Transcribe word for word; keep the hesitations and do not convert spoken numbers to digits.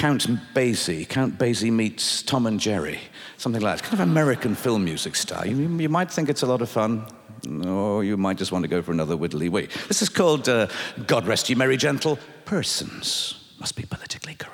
Count Basie. Count Basie meets Tom and Jerry. Something like that. Kind of American film music style. You, you might think it's a lot of fun, or you might just want to go for another widdly wee. This is called, uh, God Rest Ye Merry Gentle Persons. Must be politically correct.